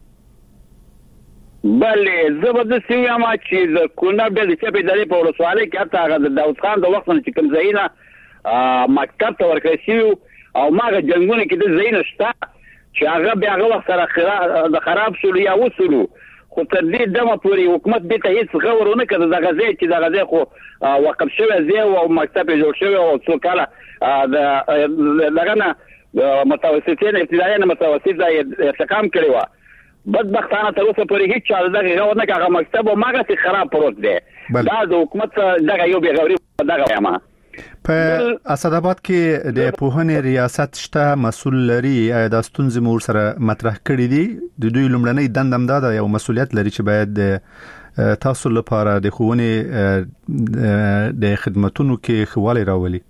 بلې زبردست یم چې د کونړ د چپې درې په ولسوالۍ کې حتی هغه د داود خان د وخت نه چې کوم ځایونه مکتب ته ورکړی شوي او ماغه جنګونه کې د ځایونه شته چې هغه بیا هغه وخت سره د خراب شولو یا وسولو خو تر دې دمه پورې حکومت دې ته هیڅ غور ونه کړ. دغه ځای چې دغه ځای خو وقف شوی ځای او مکتب جوړ شوی او څو کاله د دغه نه متوسطین ابتدایي نه متوسط ځای ارتقام کړی و. بدبختانه تر اوسه پورې هیڅ چا دغه غور نه کړ. هغه مکتب او ماغه خراب پروت دی. دا د حکومت دغه یو بیغوري دغه یم.
په اسداباد کې د پوهنې ریاست شته مسول لري د ستونزې مور سره مطرح کړي دي. د دوی لومړنۍ دندم دا یو مسولیت لري چې باید تاسو لپاره د ښوونې د خدماتونو کې خواله راولي.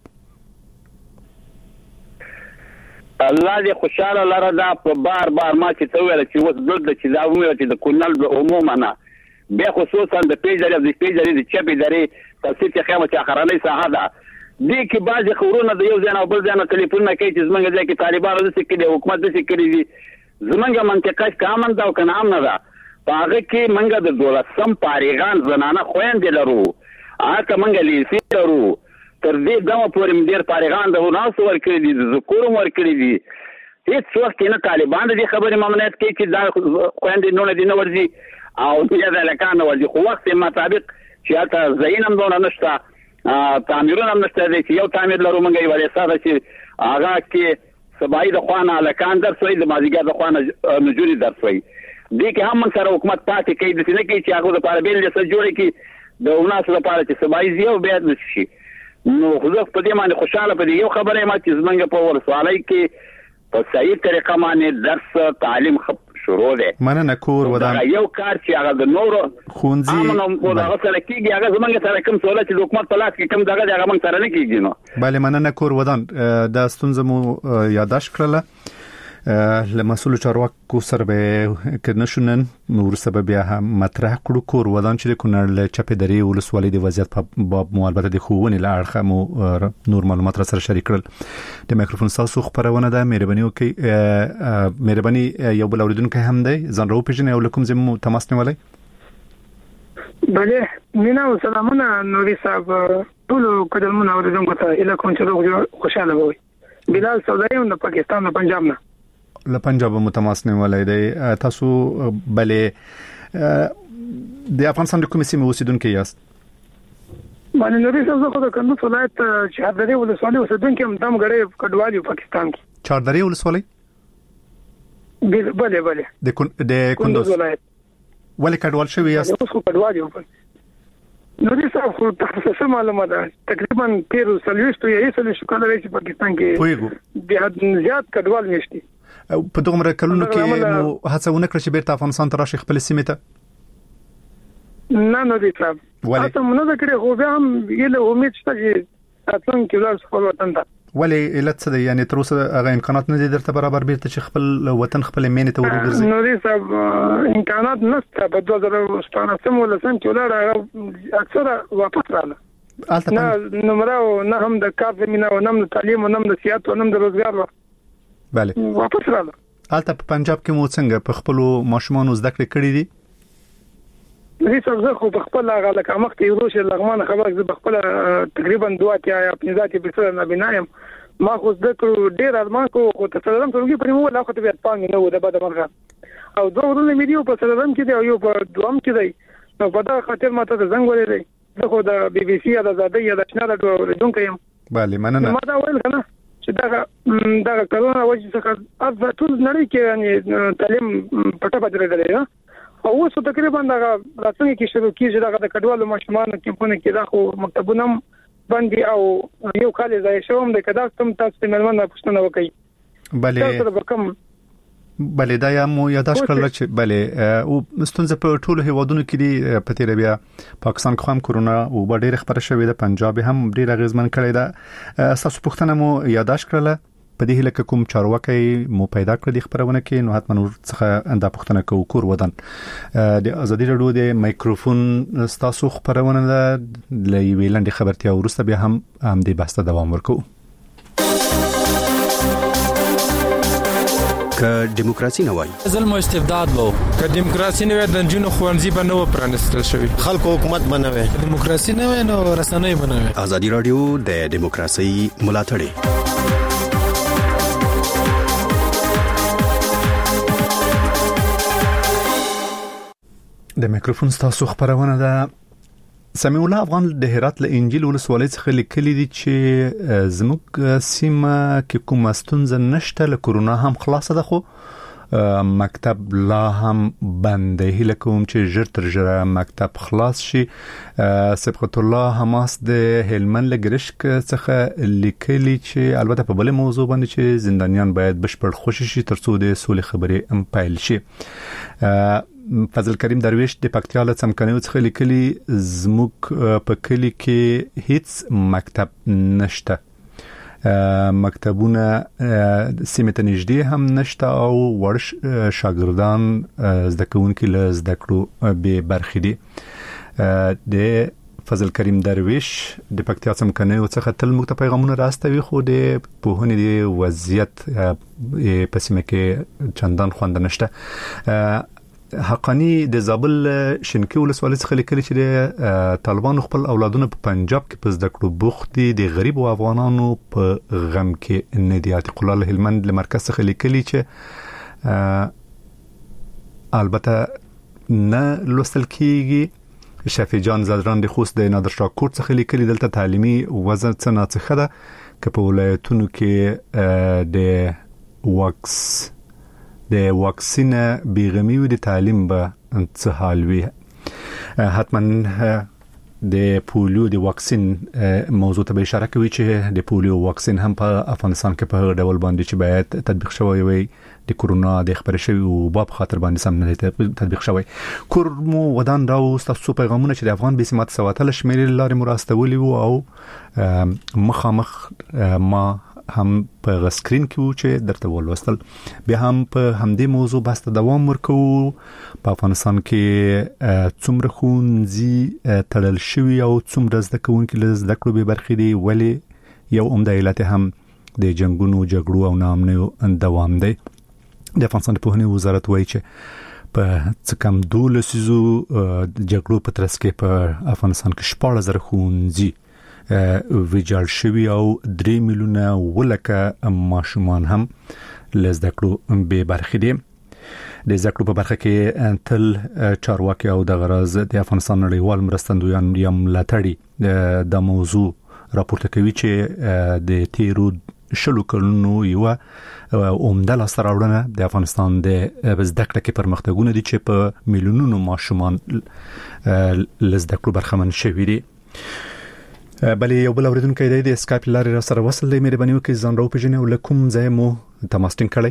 الله دې خوشاله لره دا په بار بار ما چې ته ویل چې وس دلته چې دا ویل چې د کونړ عموما نه به خصوصا د پیجري د پیجري د چپې درې تفصیل کې خامه چې اخرنۍ ساحه ده دې کې بعضی خبرونه د یو ځای نه بل ځای نه ټلیفون کوي چې زمونږ ځای کې طالبانو د سکه د حکومت د سکه دي. زمونږ منطقه کامن دا او کنه امن ده. په هغه کې منګه د دولسم فارغان زنانه خويندې لرو هغه منګه لیسي لرو تر دې دمه پورې مدیر فارغان د ناس ورکړي دي د ذکر ورکړي دي. هیڅ وخت نه طالبان د خبرې ممنوعیت کوي چې دا خويندې نه دي نه ورځي او دې د لکان ورځي خو وخت مطابق چې تاسو زینم دونه نشته تعمیرونه هم نشته دی چې یو تعمیر لرو مونږ یو ولې ساده چې هغه کې سبای د خوانه لکان درس وي د مازیګر د خوانه نجوري درس وي. دې کې هم سره حکومت پاتې کوي د څه نه کوي چې هغه د لپاره بیل څه جوړي کې د وناس لپاره چې سبای زیو بیا د شي. نو خو زه په دې باندې خوشاله په دې یو خبره ما چې زمونږ په ولسوالۍ کې په صحیح طریقه باندې درس تعلیم شروع ده.
مننه کور ودان
یو کار چې هغه د نورو
خونځي
امنو هغه سره کیږي هغه زمونږ سره کوم سوالات چې حکومت په لاس کې کوم دغه هغه موږ سره نه کیږي. نو
bale مننه کور ودان د ستونزې مو یاداش کړله له مسؤل چارواکو سره به کړنه شونن نور سبب بیا هم مطرح کړو. کور ودان چې کونړ له چپې درې ولسوالۍ د وضعیت په باب مو البته د خوونې له اړخه مو نور معلومات سره شریک کړل. د میکروفون تاسو خبرونه ده مهرباني وکړئ. مهرباني یو بل اوریدونکو هم دی ځان راو پیژنئ او کوم زمو تماس نیولای.
بله مینا و سلامونه نوري صاحب ټول قدمونه اوریدونکو ته اله کوم چې خوشاله وي. بلال سودایي د پاکستان او پنجاب نه
له پنجاب متماس نیولای دی. تاسو بلې د افغانستان د کومې سیمې اوسیدونکو یاست؟
باندې نوري صاحب خو د کندوز ولایت چاردرې ولسوالۍ اوسیدونکو هم دم غړې کډوالي پاکستان کې.
چاردرې ولسوالۍ؟
بله بله
د د کندوز ولایت. ولې کډوال شوی یاست؟
اوس خو کډوالي وکړ. نوري صاحب خو تخصصي معلومات ده تقریبا تیر سلويستو یا هیڅ کله چې پاکستان کې د زیات کډوال نشته.
په دغه مره کلونو کې مو هڅونه کړې چې بیرته افغانستان ته راشي خپل سیمه ته؟
نه نه دي صاحب تاسو مونږ نه کړې خو بیا هم یله امید شته چې تاسو کې ولر خپل وطن ته.
ولې علت څه دی یعنی تر اوسه هغه امکانات نه دي درته برابر بیرته چې خپل وطن خپل مینې ته ورګرځي؟
نو دي صاحب امکانات نشته په دوه زره شپږ ولسم کې ولر اکثره واپس رااله نه نمبر نه هم د کار زمينه او نه د تعلیم او نه د سیاست او نه د روزګار.
bale
واپس رااله.
البته په پنجاب کې مو څنګه په خپل ماشومان زده کړې کړې دي؟
دې څه زه خو په خپل هغه لکه مخ ته ورو شه لغمان خبر زه په خپل تقریبا دوه کې یا په ذاتي په سره نه بنایم ما خو زده کړو ډېر ارمان کو خو ته سلام څنګه په مو لا خو ته بیا پانګ نه و د بده مرغه او دوه ورونه مې دیو په سلام کې دی او یو په دوام کې دی. نو په دا خاطر ماته د زنګ ولې دی زه خو د بي بي سي یا د زاده یا د شنه د دونکو یم.
bale مننه.
ما دا ویل کنه چې دا دا کرونا وجه څخه افضل ټول نړۍ کې یعنی تعلیم پټه پاتې راغلی نه او اوس تقریبا دا راتلونکي کې شروع کیږي دا د کډوالو ماشومان کیمپونه کې دا خو مکتبونه باندې او یو کال ځای شوم د کدا کوم تاسو ته ملمنه پښتنه وکي
بله
تاسو به کوم
بله دا یا مو یاداش کړل چې بله او مستونزه په ټولو هیوادونو کې دی په تیر بیا پاکستان خو هم کورونا او ډېر خبره شوې ده پنجاب هم ډېر غزمن کړی ده تاسو پښتنه مو یاداش کړل په دې هله کوم چارواکي مو پیدا کړ د خبرونه کې نو حتما څخه انده پښتنه کو کور ودان د ازادي رادیو د مایکروفون تاسو خبرونه لې ویلند خبرتیا ورسته بیا هم هم د بحث دوام ورکو
که دیموکراسي نه وای
ظلم او استبداد وو که دیموکراسي نه وای د جنونو خوانزي په نو پرانستل شوی
خلکو حکومت بنوي
دیموکراسي نه وای نو رسنۍ بنوي
ازادي رادیو د دیموکراسي ملاتړي
د میکروفون تاسو خبرونه ده سمیع الله افغان د هرات له انجیل ولسوالۍ څخه لیکلي دي چې زموږ سیمه کې کوم ستونزه نشته له کورونا هم خلاصه ده خو مکتب لا هم بند هله کوم چې ژر تر ژره مکتب خلاص شي سبقت الله حماس د هلمند لګرشک څخه لیکلي چې البته په بل موضوع باندې چې زندانیان باید بشپړ خوشی شي ترڅو د سولې خبرې ام پایل شي فضل کریم درویش د پکتیا له څمکنیو څخه لیکلي زموږ په کلی کې هیڅ مکتب نشته مکتبونه سیمه ته نږدې هم نشته او ورش شاګردان زده کوونکي له زده کړو به برخې دي د فضل کریم درویش د پکتیا څمکنیو څخه تل موږ ته پیغامونه راستوي خو د پوهنې د وضعیت په سیمه کې چندان خوند نشته حقانی د زابل شنکی ولسوالۍ څخه لیکلي چې د طالبانو خپل اولادونه په پنجاب کې په زده کړو بوخت دي د غریب او افغانانو په غم کې نه دي عتیق الله هلمند له مرکز څخه لیکلي چې البته نه لوستل کیږي شفیع جان زدران د خوست د نادر شاه کوټ څخه لیکلي دلته تعلیمي وضع څنګه څخه ده که په ولایتونو کې د واکس د واکسین بیغمی و د تعلیم به څه حال وي حتما د پولیو د واکسین موضوع ته اشاره کوي چې د پولیو واکسین هم په افغانستان کې په ډول باندې چې باید تطبیق شوی وي د کورونا د خبرې شوی او باب خاطر باندې سم نه تطبیق شوی کورمو ودان راو تاسو پیغامونه چې د افغان بسمات سواتل شمیرې لارې مراستولي وو او مخامخ ما هم په غسکرین کې و چې درته ولوستل بیا هم په همدې موضوع بحث دوام ورکو په افغانستان کې څومره ښوونځي تړل شوي او څومره زده کوونکي له زده کړو بې برخې دي ولې یو عمده علت هم د جنګونو جګړو او ناامنیو دوام دی د افغانستان د پوهنې وزارت وایي چې په څه کم دولسیزو جګړو په ترڅ کې په افغانستان کې شپاړس زره ښوونځي ویجاړ شوی او درې میلیونه ولکه ماشومان هم لزده کړو به برخې دي د زکړو په برخه کې تل چارواکي او د غرض د افغانستان نړیوال مرستندویان یم لاتړي د موضوع راپورته کوي چې د تیرو شلو کلونو یو عمده لاسته راوړنه د افغانستان د زده کړې کې پرمختګونه دي چې په میلیونونو ماشومان لزده کړو برخمن شوي دي بلې یو بل اوریدونکو دی د اسکایپ لارې را سره وصل دی مهرباني وکړئ ځان راوپېژنئ او له کوم ځای مو تماس ټینګ کړی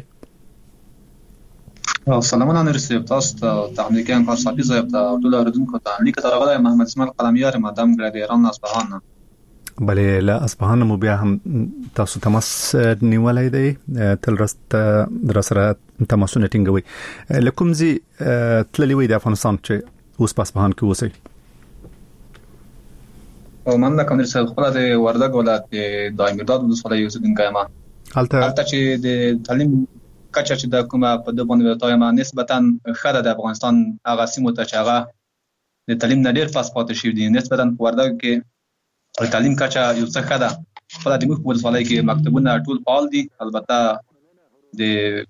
سلامونه نرسي تاسو ته تخنیکي همکار صافي صاحب ته ټول اوریدونکو ته لیک ته راغلی محمد اسماعیل قلمیار مدام ګرادیران اصفهان
بلې له اصفهان مو بیا هم تاسو تماس نیولای دی تل راست در سره تماسونه ټینګوي له کوم ځای تللی وي د افغانستان چې اوس په اصفهان کې اوسئ
من دا کوم رسل خپل د وردګ ولایت د دایمرداد ولسوالۍ اوسیدونکی یم
هلته
هلته چې د تعلیم کچه چې د کومه په د باندې وتایم نسبتا خره د افغانستان هغه سیمو ته چې هغه د تعلیم نه ډیر فاس پاتې شوی دي نسبتا په وردګ کې تعلیم کچه یو څه خره خپل د موږ په ولسوالۍ کې مکتبونه ټول فعال دي البته د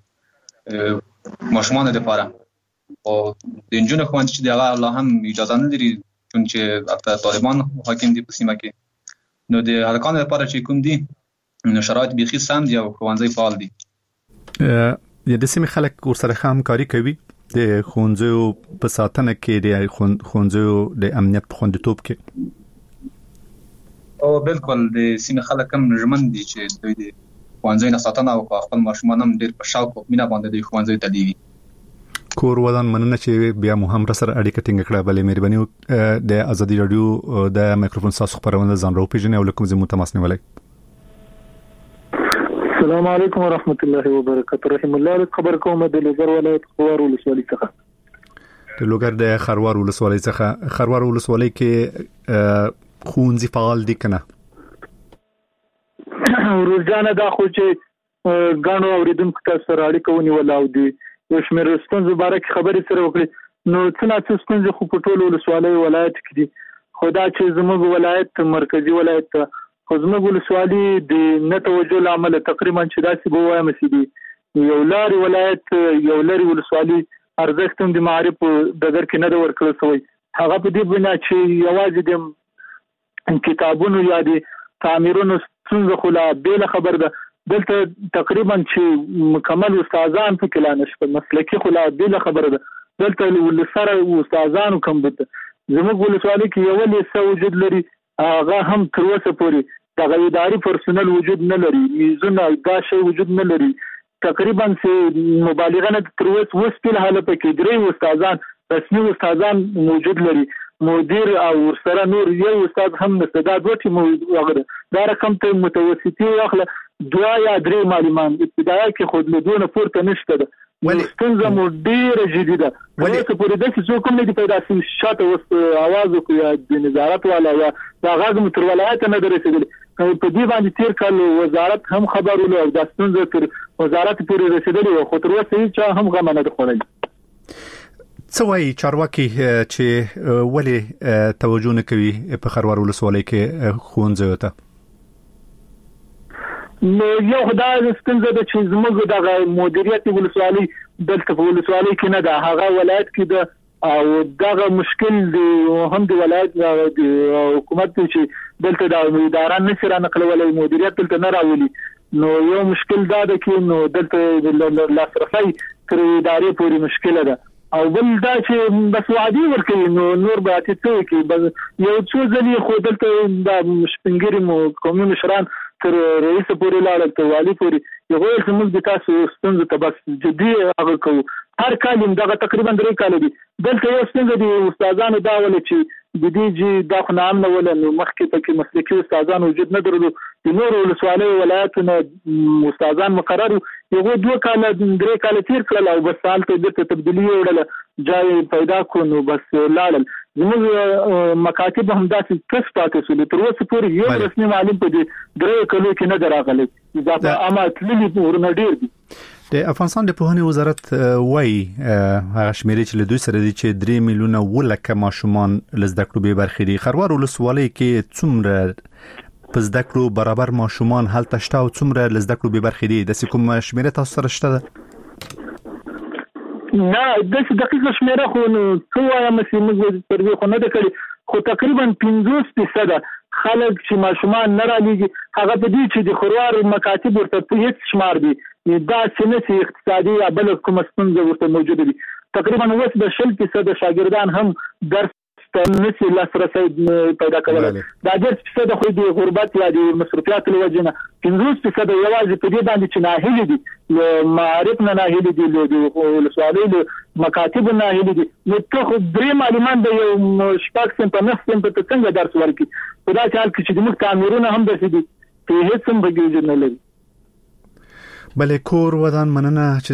ماشومان لپاره او د انجونو خوانت چې دغه الله هم اجازه نه لري چې طالبان حاکم دي په سیمه کې نو د هلکان لپاره چې کوم دي نو شرایط بيخي سم دي او ښوونځي فعال دي
یا د سیمې خلک ورسره همکاري کوي د خونځو په ساتنه کې د خونځو د امنیت په خوندیتوب کې؟
او بالکل د سیمه خلک هم ژمن دي چې دوی د خونځو نه ساتنه او خپل ماشومان هم ډېر په شوق او مینه باندې د خونځو ته دی.
کور ودان مننه چې بیا مو هم سره اړیکه ټینګ کړه. بلې مهرباني د ازادي رادیو د مایکروفون ساسو خبرونه ځان راوپیژنئ او لکه زموږ تماس نیولای.
السلام علیکم ورحمت الله وبرکاته. رحم الله خبر کوم د لوګر ولایت خروار ولسوالۍ څخه.
د لوګر د خروار ولسوالۍ څخه. خروار ولسوالۍ کې خونځي فعال دي کنه؟
روزانه دا خو چې غاڼو اوریدونکو ته سره اړیکه ونیول او دي یو شمېر ستونزې باره کې خبرې سره وکړي. نو څه نه څه ستونزې خو په ټولو ولسوالۍ ولایت کې دي، خو دا چې زموږ ولایت مرکزي ولایت خو زموږ ولسوالي د نه توجه له امله تقریبا چې داسې به وایم چې دي یو لارې ولایت یو لارې ولسوالي ارزښت هم د معارف ډګر کې نه دی ورکړل شوی. هغه په دې بنا چې یوازې د کتابونو یا د تعمیرونو ستونزه خو لا بېله خبر ده. دلته تقریبا چې مکمل استادان پکې لا نشته، مسلکي خو لا بېله خبره ده. دلته ولسره استادانو کم ده. زموږ ولسوالي کې یو لیسه وجود لري، هغه هم تر اوسه پورې دغه اداري پرسونل وجود نه لري، میزونه دا شی وجود نه لري. تقریبا چې مبالغه نه تر اوسه وس په حاله پکې درې استادان رسمي استادان موجود لري، مدیر او ورسره نور یو استاد هم نشته. دا دوه ټیم وغیره دا رقم ته متوسطي واخله دوا یا درې معلمان ابتدایي کې خود له دوه پورته نشته ده. ستونزه مو ډېره جدي ده. ولې چې پورې داسې څوک هم نه دي پیدا شوي شاته اوس اواز وکړو یا د نظارت والا یا دا غږ مو تر ولایت نه دی رسېدلی. په دې باندې تېر کال وزارت هم خبر ولو او دا ستونزه تر وزارت پورې رسېدلې وه، خو تر اوسه هېچا هم غمه نه ده خوړلې.
څه وایي چارواکي چې ولې توجه نه کوي په خروار ولسوالۍ کې ښوونځیو ته؟ نو
یو خدای ستونزه ده چې زموږ دغه مدیریت ولسوالۍ دلته په ولسوالۍ کې نه ده، هغه ولایت کې ده او دغه مشکل دی هم د ولایت د حکومت چې دلته د اداره نشي رانقلولی، مدیریت دلته نه راولي. نو یو مشکل دا ده کې نو دلته لاسرسی تر ادارې پورې مشکله ده. او بل دا چې بس وعدې ورکوي نو نور به اتې څه وکړي. یو څو ځلې خو دلته دا سپین ږیري قومي مشران تر رئیس پورې لاړل، تر والي پورې یو ویل چې موږ د تاسو ستونزو ته بس جدي هغه کوو. هر کال دغه تقریبا درې کاله دي دلته یو ستونزه د استادانو دا ولې چې د دې جي دا خو نه امنه ولا نو مخکې پکې مسلکي استادان وجود نه درلود. د نورو ولسوالیو ولایتونو استادان مقرر یو دوه کاله درې کاله تیر کړل او بس هلته بیرته تبدیلي وړله جای پیدا کړو نو بس لاړل. زموږ مکاتب هم داسې کس پاتې شول تر اوسه پورې یو رسمي معلم په دې درې کلو کې نه دی راغلی. دا په عامه تللي ورونه ډېر دي.
د افغانستان د پوهنې وزارت وایي هغه شمیرې چې له دوی سره دي چې درې میلیونه ولکه ماشومان له زده کړو بې برخې دي. خروار ولسوالۍ کې څومره په زده کړو برابر ماشومان هلته شته او څومره له زده کړو بې برخې دي؟ داسې کوم شمیرې تاسو سره شته ده؟
نه داسې دقیقه شمیره خو څه وایم چې موږ تر دې خو نه ده کړې، خو تقریبا پنځوس فیصده خلک چې ماشومان نه رالیږي هغه په دې چې د خروار مکاتب ورته په هیڅ شمار دي دا څنګه چې اقتصادي یا بل کوم ستونزه ورته موجوده دي. تقریبا اوس د شل فیصده شاګردان هم درس ته نشي لاسرسی پیدا کولای. دا دېرش فیصده خو د غربت یا د مصرفیاتو له وجې نه، پنځوس فیصده یوازې په دې باندې چې ناهیلي دي، له معارف نه ناهیلي دي، له ولسوالیو له مکاتبو ناهیلي دي. نو ته خو درې معلمان د یو شپږ صنفه نهه صنفه ته څنګه درس ورکړي؟ په داسې حال کې چې زموږ تعمیرونه هم داسې دي چې هېڅ هم پکې وجود نه لري.
بلې کور ودان مننه چې